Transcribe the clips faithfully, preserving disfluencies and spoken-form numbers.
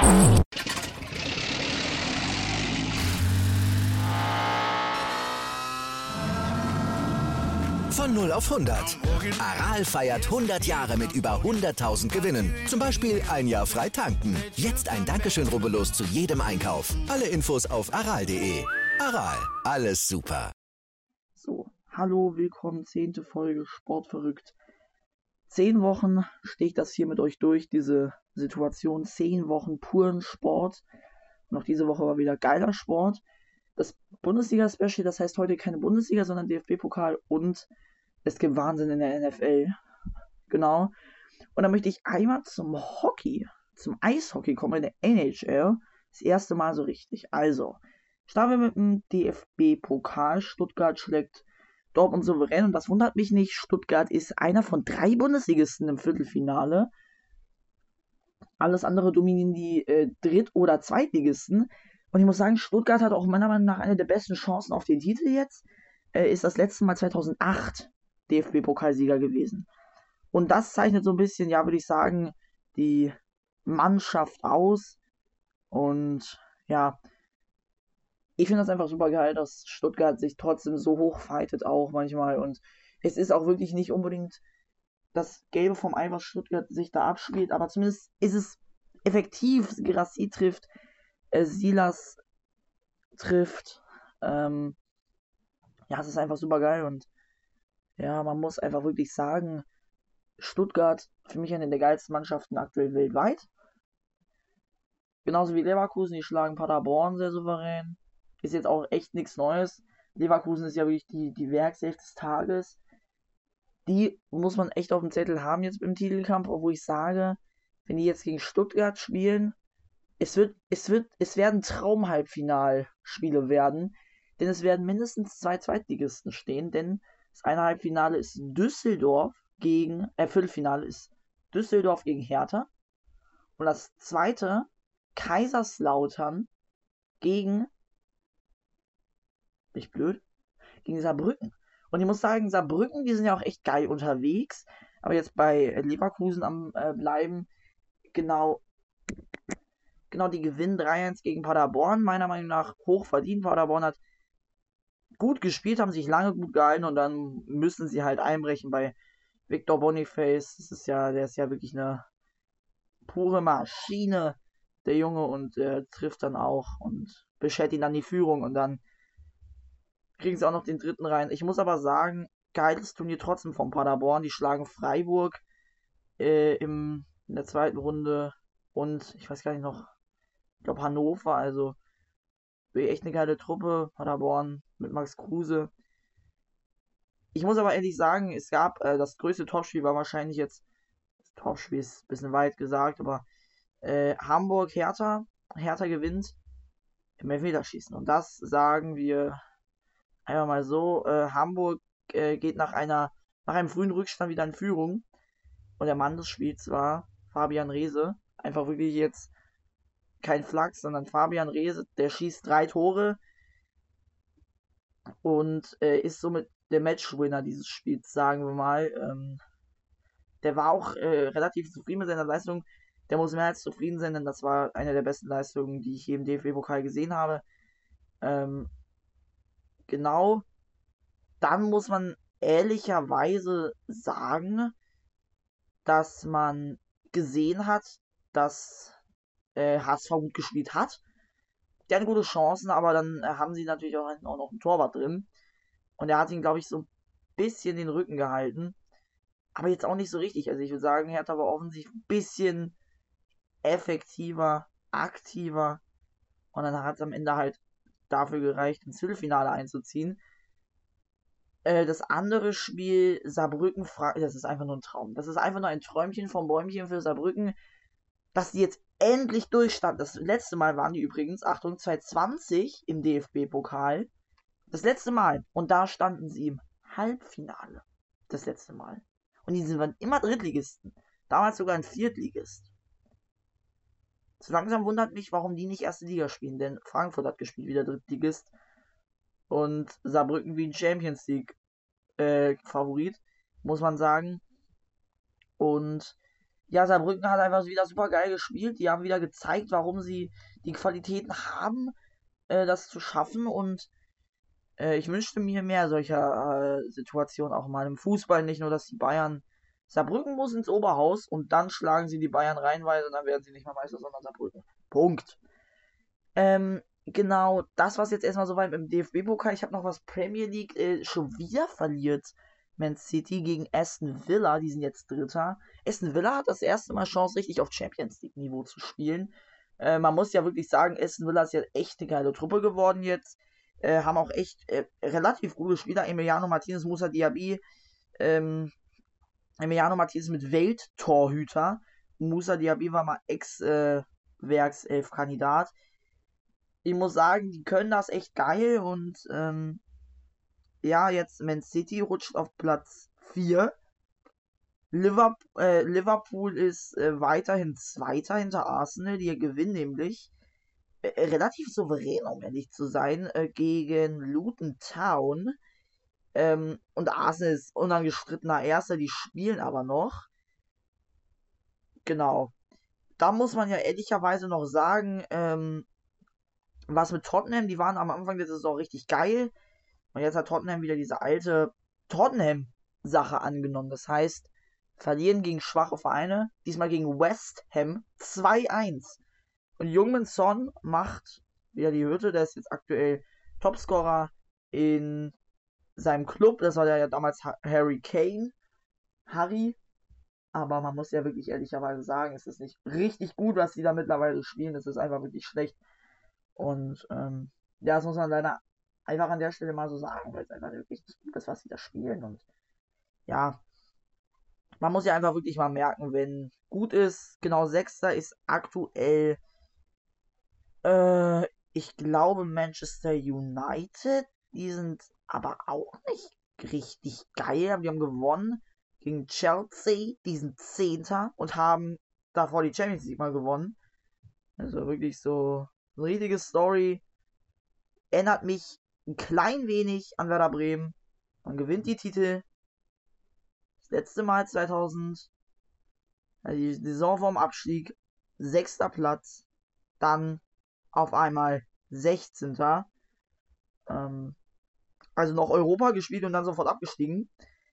Von null auf hundert. Aral feiert hundert Jahre mit über hunderttausend Gewinnen. Zum Beispiel ein Jahr frei tanken. Jetzt ein Dankeschön, rubbellos zu jedem Einkauf. Alle Infos auf aral punkt de. Aral, alles super. So, hallo, willkommen, zehnte Folge Sportverrückt. Zehn Wochen stehe ich das hier mit euch durch, diese Situation. Zehn Wochen puren Sport. Und auch diese Woche war wieder geiler Sport. Das Bundesliga-Special, das heißt heute keine Bundesliga, sondern D F B-Pokal und es gibt Wahnsinn in der N F L. Genau. Und dann möchte ich einmal zum Hockey, zum Eishockey kommen, in der N H L. Das erste Mal so richtig. Also, starten wir mit dem D F B-Pokal. Stuttgart schlägt Dortmund souverän und das wundert mich nicht. Stuttgart ist einer von drei Bundesligisten im Viertelfinale. Alles andere dominieren die äh, Dritt- oder Zweitligisten. Und ich muss sagen, Stuttgart hat auch meiner Meinung nach eine der besten Chancen auf den Titel jetzt. Äh, ist das letzte Mal zweitausendacht D F B-Pokalsieger gewesen. Und das zeichnet so ein bisschen, ja, würde ich sagen, die Mannschaft aus. Und ja, ich finde das einfach super geil, dass Stuttgart sich trotzdem so hoch fightet auch manchmal. Und es ist auch wirklich nicht unbedingt das Gelbe vom Ei, was Stuttgart sich da abspielt. Aber zumindest ist es effektiv. Girassi trifft. Silas trifft. Ähm, ja, es ist einfach super geil und ja, man muss einfach wirklich sagen, Stuttgart für mich eine der geilsten Mannschaften aktuell weltweit. Genauso wie Leverkusen, die schlagen Paderborn sehr souverän. Ist jetzt auch echt nichts Neues. Leverkusen ist ja wirklich die, die Werkself des Tages. Die muss man echt auf dem Zettel haben jetzt im Titelkampf, obwohl ich sage, wenn die jetzt gegen Stuttgart spielen, Es wird, es wird, es werden Traum-Halbfinalspiele werden, denn es werden mindestens zwei Zweitligisten stehen, denn das eine Halbfinale ist Düsseldorf gegen, äh, Viertelfinale ist Düsseldorf gegen Hertha und das zweite Kaiserslautern gegen, bin ich blöd, gegen Saarbrücken. Und ich muss sagen, Saarbrücken, die sind ja auch echt geil unterwegs, aber jetzt bei Leverkusen am äh, bleiben, genau, Genau, die gewinnen drei eins gegen Paderborn, meiner Meinung nach hoch verdient. Paderborn hat gut gespielt, haben sich lange gut gehalten und dann müssen sie halt einbrechen bei Victor Boniface. Das ist ja, der ist ja wirklich eine pure Maschine, der Junge, und äh, trifft dann auch und beschert ihn dann die Führung und dann kriegen sie auch noch den dritten rein. Ich muss aber sagen, geiles Turnier trotzdem von Paderborn. Die schlagen Freiburg äh, im, in der zweiten Runde und ich weiß gar nicht noch, ich glaube Hannover, also echt eine geile Truppe, Paderborn mit Max Kruse. Ich muss aber ehrlich sagen, es gab, äh, das größte Topspiel war wahrscheinlich jetzt, das Topspiel ist ein bisschen weit gesagt, aber äh, Hamburg-Hertha, Hertha gewinnt im Elfmeterschießen. Und das sagen wir einfach mal so, äh, Hamburg äh, geht nach einer, nach einem frühen Rückstand wieder in Führung. Und der Mann des Spiels war Fabian Reese. Einfach wirklich jetzt kein Flachs, sondern Fabian Reese, der schießt drei Tore und äh, ist somit der Matchwinner dieses Spiels, sagen wir mal. Ähm, der war auch äh, relativ zufrieden mit seiner Leistung. Der muss mehr als zufrieden sein, denn das war eine der besten Leistungen, die ich hier im D F B-Pokal gesehen habe. Ähm, genau, dann muss man ehrlicherweise sagen, dass man gesehen hat, dass äh, H S V gut gespielt hat. Die hatten gute Chancen, aber dann äh, haben sie natürlich auch, auch noch einen Torwart drin. Und er hat ihn, glaube ich, so ein bisschen den Rücken gehalten. Aber jetzt auch nicht so richtig. Also ich würde sagen, Hertha war offensiv ein bisschen effektiver, aktiver. Und dann hat es am Ende halt dafür gereicht, ins Viertelfinale einzuziehen. Äh, das andere Spiel, Saarbrücken, das ist einfach nur ein Traum. Das ist einfach nur ein Träumchen vom Bäumchen für Saarbrücken, dass die jetzt endlich durchstanden. Das letzte Mal waren die übrigens, Achtung, zweitausendzwanzig im D F B-Pokal. Das letzte Mal. Und da standen sie im Halbfinale. Das letzte Mal. Und die sind immer Drittligisten. Damals sogar ein Viertligist. So langsam wundert mich, warum die nicht erste Liga spielen. Denn Frankfurt hat gespielt, wieder Drittligist. Und Saarbrücken wie ein Champions League äh, Favorit, muss man sagen. Und ja, Saarbrücken hat einfach wieder super geil gespielt. Die haben wieder gezeigt, warum sie die Qualitäten haben, äh, das zu schaffen. Und äh, ich wünschte mir mehr solcher äh, Situationen auch mal im Fußball. Nicht nur, dass die Bayern... Saarbrücken muss ins Oberhaus und dann schlagen sie die Bayern reinweise und dann werden sie nicht mehr Meister, sondern Saarbrücken. Punkt. Ähm, genau, das war's jetzt erstmal soweit im D F B-Pokal. Ich habe noch was Premier League. Äh, schon wieder verliert Man City gegen Aston Villa. Die sind jetzt Dritter. Aston Villa hat das erste Mal Chance, richtig auf Champions League-Niveau zu spielen. Äh, man muss ja wirklich sagen, Aston Villa ist ja echt eine geile Truppe geworden jetzt. Äh, haben auch echt äh, relativ gute Spieler. Emiliano Martinez, Moussa Diaby. Ähm, Emiliano Martinez mit Welttorhüter. Moussa Diaby war mal Ex-Werkself-Kandidat. Ich muss sagen, die können das echt geil und ähm, ja, jetzt Man City rutscht auf Platz vier. Liverpool, äh, Liverpool ist äh, weiterhin Zweiter hinter Arsenal, die gewinnen nämlich äh, relativ souverän, um ehrlich zu sein, äh, gegen Luton Town. Ähm, und Arsenal ist unangestrittener Erster, die spielen aber noch. Genau. Da muss man ja ehrlicherweise noch sagen, ähm, was mit Tottenham, die waren am Anfang der Saison richtig geil. Und jetzt hat Tottenham wieder diese alte Tottenham-Sache angenommen. Das heißt, verlieren gegen schwache Vereine. Diesmal gegen West Ham zwei eins. Und Heung-min Son macht wieder die Hütte. Der ist jetzt aktuell Topscorer in seinem Club. Das war der ja damals Harry Kane. Harry. Aber man muss ja wirklich ehrlicherweise sagen, es ist nicht richtig gut, was die da mittlerweile spielen. Es ist einfach wirklich schlecht. Und ähm, ja, das muss man leider einfach an der Stelle mal so sagen, weil es einfach wirklich nicht gut ist, was sie da spielen. Und ja, man muss ja einfach wirklich mal merken, wenn gut ist, genau Sechster ist aktuell, äh, ich glaube Manchester United. Die sind aber auch nicht richtig geil. Die haben gewonnen gegen Chelsea, die sind Zehnter und haben davor die Champions League mal gewonnen. Also wirklich so eine richtige Story. Erinnert mich ein klein wenig an Werder Bremen. Man gewinnt die Titel. Das letzte Mal zweitausend. Also die Saison vorm Abstieg. Sechster Platz. Dann auf einmal sechzehnter. Ähm, also noch Europa gespielt und dann sofort abgestiegen.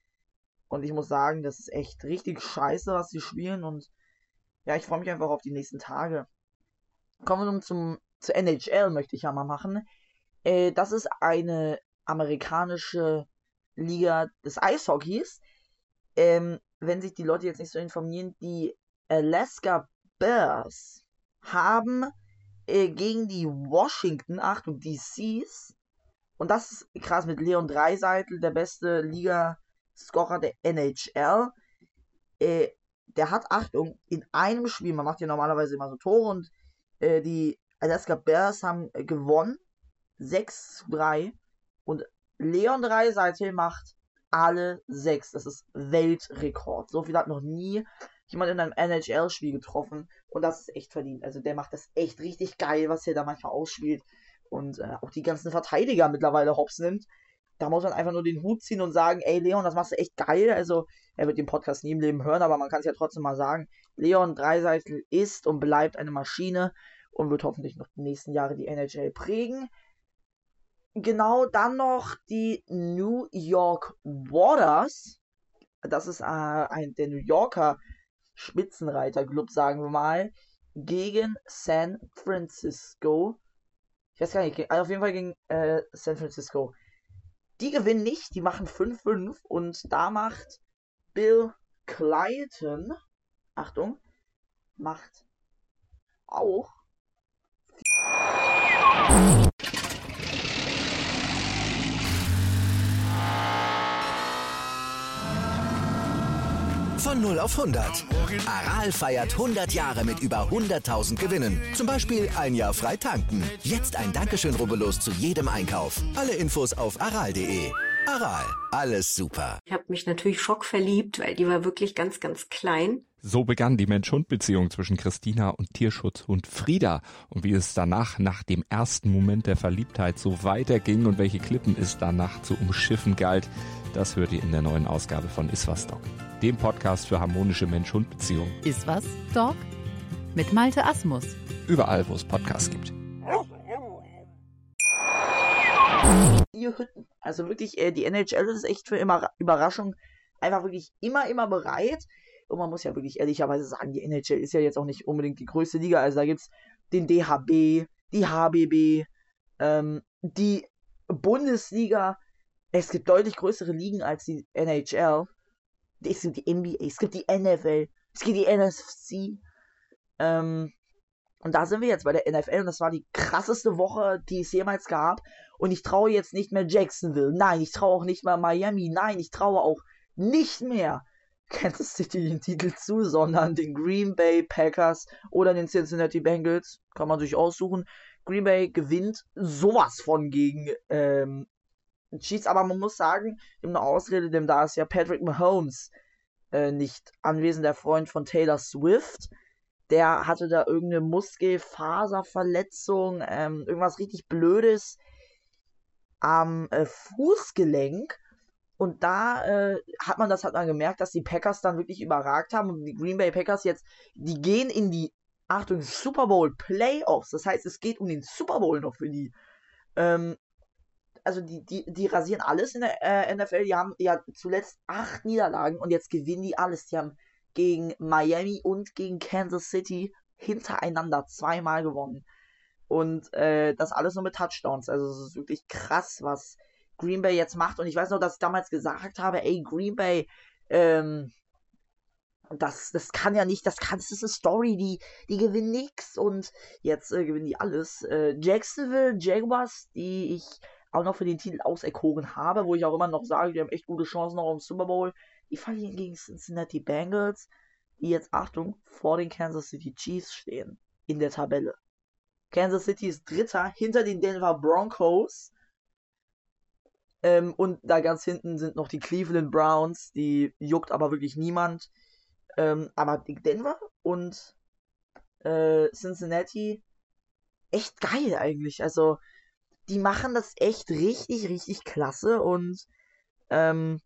Und ich muss sagen, das ist echt richtig scheiße, was sie spielen. Und ja, ich freue mich einfach auf die nächsten Tage. Kommen wir nun zum, zur N H L, möchte ich ja mal machen. Äh, das ist eine amerikanische Liga des Eishockeys. Ähm, wenn sich die Leute jetzt nicht so informieren, die Alaska Bears haben äh, gegen die Washington, Achtung, D Cs, und das ist krass, mit Leon Draisaitl, der beste Liga-Scorer der N H L, äh, der hat, Achtung, in einem Spiel, man macht ja normalerweise immer so Tore, und äh, die Alaska Bears haben äh, gewonnen, sechs zu drei, und Leon Draisaitl macht alle sechs. Das ist Weltrekord. So viel hat noch nie jemand in einem N H L-Spiel getroffen, und das ist echt verdient. Also der macht das echt richtig geil, was er da manchmal ausspielt, und äh, auch die ganzen Verteidiger mittlerweile hops nimmt. Da muss man einfach nur den Hut ziehen und sagen, ey Leon, das machst du echt geil. Also er wird den Podcast nie im Leben hören, aber man kann es ja trotzdem mal sagen. Leon Draisaitl ist und bleibt eine Maschine und wird hoffentlich noch die nächsten Jahre die N H L prägen. Genau, dann noch die New York Waters. Das ist äh, ein der New Yorker Spitzenreiter-Club, sagen wir mal, gegen San Francisco. Ich weiß gar nicht, also auf jeden Fall gegen äh, San Francisco. Die gewinnen nicht, die machen fünf fünf, und da macht Bill Clayton, Achtung, macht auch Von null auf hundert. Aral feiert hundert Jahre mit über hunderttausend Gewinnen. Zum Beispiel ein Jahr frei tanken. Jetzt ein Dankeschön, rubbellos zu jedem Einkauf. Alle Infos auf aral punkt de. Aral, alles super. Ich habe mich natürlich schockverliebt, weil die war wirklich ganz, ganz klein. So begann die Mensch-Hund-Beziehung zwischen Christina und Tierschutzhund Frieda. Und wie es danach, nach dem ersten Moment der Verliebtheit, so weiterging und welche Klippen es danach zu umschiffen galt, das hört ihr in der neuen Ausgabe von Iswas Dog. dem Podcast für harmonische Mensch-Hund-Beziehungen. Ist was, Dog? Mit Malte Asmus. Überall, wo es Podcasts gibt. Vier Hütten. Also wirklich, äh, die N H L ist echt für immer Überraschung einfach wirklich immer, immer bereit. Und man muss ja wirklich ehrlicherweise sagen, die N H L ist ja jetzt auch nicht unbedingt die größte Liga. Also da gibt es den D H B, die H B B, ähm, die Bundesliga. Es gibt deutlich größere Ligen als die N H L. Es gibt die N B A, es gibt die N F L, es gibt die N F C. Ähm, und da sind wir jetzt bei der N F L und das war die krasseste Woche, die es jemals gab. Und ich traue jetzt nicht mehr Jacksonville. Nein, ich traue auch nicht mehr Miami. Nein, ich traue auch nicht mehr Kansas City den Titel zu, sondern den Green Bay Packers oder den Cincinnati Bengals. Kann man sich aussuchen. Green Bay gewinnt sowas von gegen ähm, Chiefs. Aber man muss sagen, ich habe eine Ausrede, denn da ist ja Patrick Mahomes äh, nicht anwesend, der Freund von Taylor Swift. Der hatte da irgendeine Muskelfaserverletzung, ähm, irgendwas richtig Blödes am äh, Fußgelenk. Und da äh, hat man das hat man gemerkt, dass die Packers dann wirklich überragt haben. Und die Green Bay Packers jetzt, die gehen in die, Achtung, Super Bowl Playoffs. Das heißt, es geht um den Super Bowl noch für die. Ähm, also die, die, die rasieren alles in der äh, N F L. Die haben ja zuletzt acht Niederlagen und jetzt gewinnen die alles. Die haben gegen Miami und gegen Kansas City hintereinander zweimal gewonnen. Und äh, das alles nur mit Touchdowns. Also es ist wirklich krass, was Green Bay jetzt macht. Und ich weiß noch, dass ich damals gesagt habe, ey, Green Bay, ähm, das, das kann ja nicht, das kann, das ist eine Story, die, die gewinnen nix. Und jetzt äh, gewinnen die alles. Äh, Jacksonville Jaguars, die ich auch noch für den Titel auserkoren habe, wo ich auch immer noch sage, die haben echt gute Chancen noch im Super Bowl. Die verlieren gegen Cincinnati Bengals, die jetzt, Achtung, vor den Kansas City Chiefs stehen in der Tabelle. Kansas City ist Dritter hinter den Denver Broncos. Ähm, und da ganz hinten sind noch die Cleveland Browns, die juckt aber wirklich niemand. Ähm, aber Denver und äh, Cincinnati, echt geil eigentlich. Also, die machen das echt richtig, richtig klasse und ähm,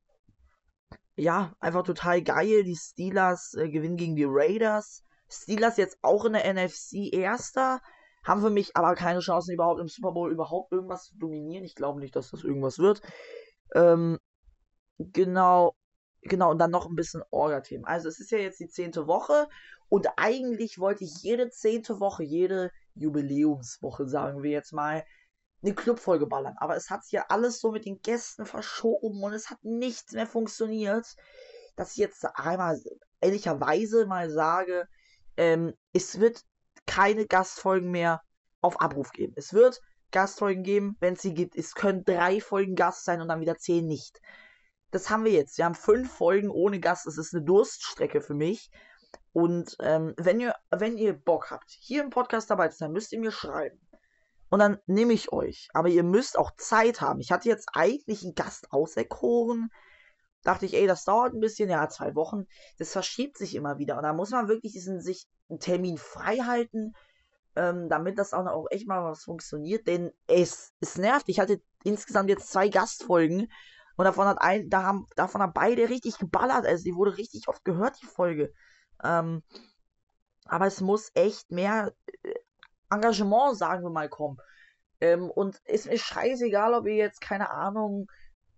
ja, einfach total geil. Die Steelers äh, gewinnen gegen die Raiders. Steelers jetzt auch in der N F C Erster. Haben für mich aber keine Chancen, überhaupt im Super Bowl überhaupt irgendwas zu dominieren. Ich glaube nicht, dass das irgendwas wird. Ähm, genau, genau, und dann noch ein bisschen Orga-Themen. Also es ist ja jetzt die zehnte Woche und eigentlich wollte ich jede zehnte Woche, jede Jubiläumswoche, sagen wir jetzt mal, eine Clubfolge ballern. Aber es hat sich ja alles so mit den Gästen verschoben und es hat nichts mehr funktioniert, dass ich jetzt einmal ehrlicherweise mal sage, ähm, es wird keine Gastfolgen mehr auf Abruf geben. Es wird Gastfolgen geben, wenn es sie gibt. Es können drei Folgen Gast sein und dann wieder zehn nicht. Das haben wir jetzt. Wir haben fünf Folgen ohne Gast. Es ist eine Durststrecke für mich. Und ähm, wenn ihr, wenn ihr Bock habt, hier im Podcast dabei zu sein, müsst ihr mir schreiben. Und dann nehme ich euch. Aber ihr müsst auch Zeit haben. Ich hatte jetzt eigentlich einen Gast auserkoren. Dachte ich, ey, das dauert ein bisschen. Ja, zwei Wochen. Das verschiebt sich immer wieder. Und da muss man wirklich diesen, sich einen Termin frei halten, ähm, damit das auch, noch auch echt mal was funktioniert. Denn es, es nervt. Ich hatte insgesamt jetzt zwei Gastfolgen. Und davon hat ein, da haben, davon haben beide richtig geballert. Also die wurde richtig oft gehört, die Folge. Ähm, aber es muss echt mehr Engagement, sagen wir mal, kommen. Ähm, und ist mir scheißegal, ob ihr jetzt, keine Ahnung,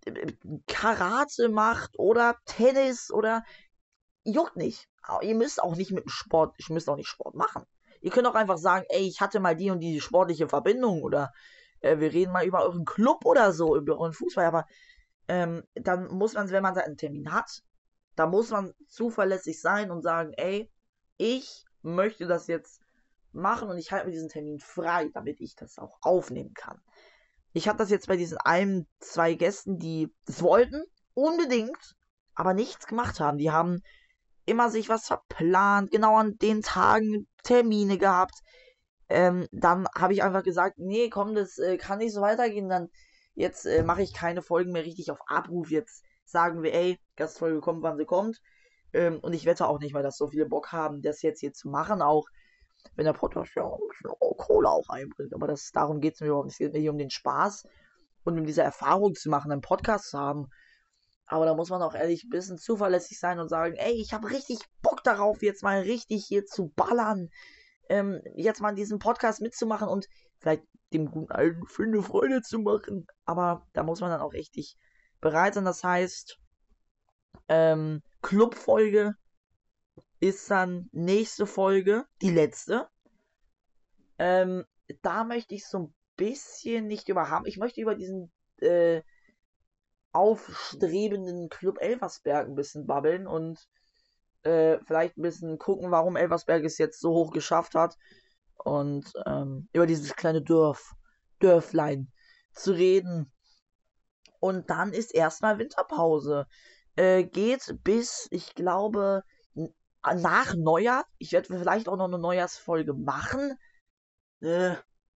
Karate macht oder Tennis oder juckt nicht. Aber ihr müsst auch nicht mit dem Sport, ihr müsst auch nicht Sport machen. Ihr könnt auch einfach sagen, ey, ich hatte mal die und die sportliche Verbindung oder äh, wir reden mal über euren Club oder so, über euren Fußball, aber ähm, dann muss man, wenn man einen Termin hat, da muss man zuverlässig sein und sagen, ey, ich möchte das jetzt machen und ich halte mir diesen Termin frei, damit ich das auch aufnehmen kann. Ich habe das jetzt bei diesen ein, zwei Gästen, die es wollten, unbedingt, aber nichts gemacht haben. Die haben immer sich was verplant, genau an den Tagen Termine gehabt. Ähm, dann habe ich einfach gesagt, nee, komm, das äh, kann nicht so weitergehen. Dann jetzt äh, mache ich keine Folgen mehr richtig auf Abruf. Jetzt sagen wir, ey, Gastfolge kommt, wann sie kommt. Ähm, und ich wette auch nicht, weil das so viele Bock haben, das jetzt hier zu machen, auch wenn der Podcast ja ein bisschen Kohle auch einbringt. Aber das, darum geht es mir überhaupt nicht. Es geht mir hier um den Spaß und um diese Erfahrung zu machen, einen Podcast zu haben. Aber da muss man auch ehrlich ein bisschen zuverlässig sein und sagen, ey, ich habe richtig Bock darauf, jetzt mal richtig hier zu ballern. Ähm, jetzt mal diesen Podcast mitzumachen und vielleicht dem guten alten Finde Freude zu machen. Aber da muss man dann auch richtig bereit sein. Das heißt, ähm, Clubfolge ist dann nächste Folge, die letzte. Ähm, da möchte ich so ein bisschen nicht über haben. Ich möchte über diesen äh, aufstrebenden Club Elversberg ein bisschen babbeln und äh, vielleicht ein bisschen gucken, warum Elversberg es jetzt so hoch geschafft hat und ähm, über dieses kleine Dorf, Dörflein zu reden. Und dann ist erstmal Winterpause. Äh, geht bis, ich glaube, n- nach Neujahr. Ich werde vielleicht auch noch eine Neujahrsfolge machen. Äh,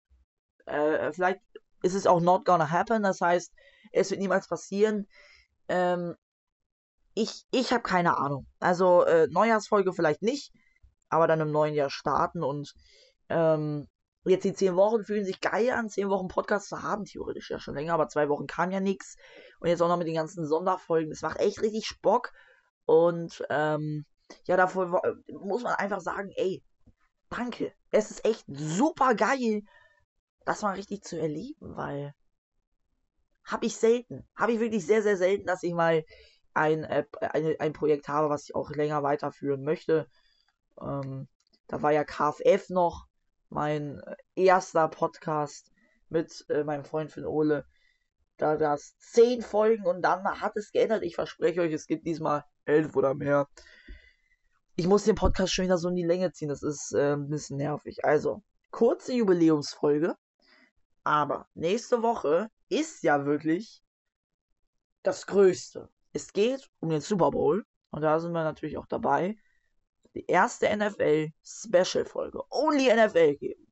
äh, vielleicht ist es auch not gonna happen. Das heißt, es wird niemals passieren. Ähm, ich ich habe keine Ahnung. Also, äh, Neujahrsfolge vielleicht nicht, aber dann im neuen Jahr starten und ähm, jetzt die zehn Wochen fühlen sich geil an, zehn Wochen Podcast zu haben, theoretisch ja schon länger, aber zwei Wochen kam ja nichts. Und jetzt auch noch mit den ganzen Sonderfolgen. Das macht echt richtig Bock. Und ähm, ja, davor wa- muss man einfach sagen, ey, danke. Es ist echt super geil, das mal richtig zu erleben, weil habe ich selten. Habe ich wirklich sehr, sehr selten, dass ich mal ein, äh, ein, ein Projekt habe, was ich auch länger weiterführen möchte. Ähm, da war ja K F F noch mein äh, erster Podcast mit äh, meinem Freund Finn Ole. Da das zehn Folgen und dann hat es geändert. Ich verspreche euch, es gibt diesmal elf oder mehr. Ich muss den Podcast schon wieder so in die Länge ziehen. Das ist äh, ein bisschen nervig. Also, kurze Jubiläumsfolge. Aber nächste Woche ist ja wirklich das Größte. Es geht um den Super Bowl. Und da sind wir natürlich auch dabei. Die erste N F L-Special-Folge. Only N F L geben.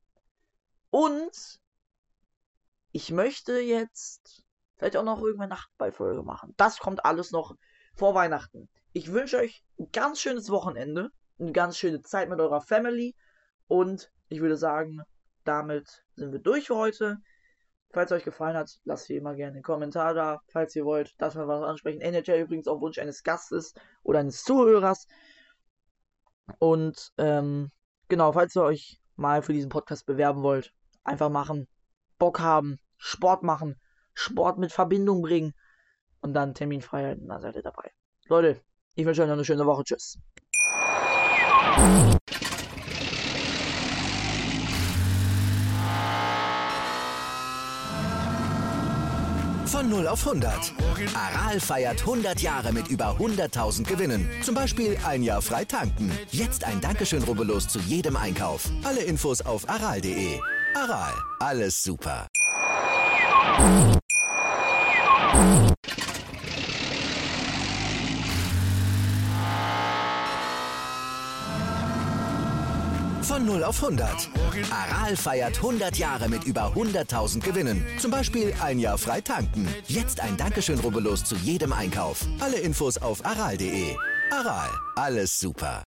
Und ich möchte jetzt vielleicht auch noch irgendeine Nachtballfolge machen. Das kommt alles noch vor Weihnachten. Ich wünsche euch ein ganz schönes Wochenende. Eine ganz schöne Zeit mit eurer Family. Und ich würde sagen, damit sind wir durch für heute. Falls euch gefallen hat, lasst wie immer gerne einen Kommentar da. Falls ihr wollt, dass wir was ansprechen. N H L übrigens auf Wunsch eines Gastes oder eines Zuhörers. Und ähm, genau, falls ihr euch mal für diesen Podcast bewerben wollt, einfach machen, Bock haben, Sport machen, Sport mit Verbindung bringen und dann Terminfreiheit, dann seid ihr dabei. Leute, ich wünsche euch noch eine schöne Woche. Tschüss. Von null auf hundert. Aral feiert hundert Jahre mit über hunderttausend Gewinnen. Zum Beispiel ein Jahr frei tanken. Jetzt ein Dankeschön, rubbellos zu jedem Einkauf. Alle Infos auf aral punkt de. Aral, alles super. Von null auf hundert. Aral feiert hundert Jahre mit über hunderttausend Gewinnen. Zum Beispiel ein Jahr frei tanken. Jetzt ein Dankeschön, rubbellos zu jedem Einkauf. Alle Infos auf aral punkt de. Aral, alles super.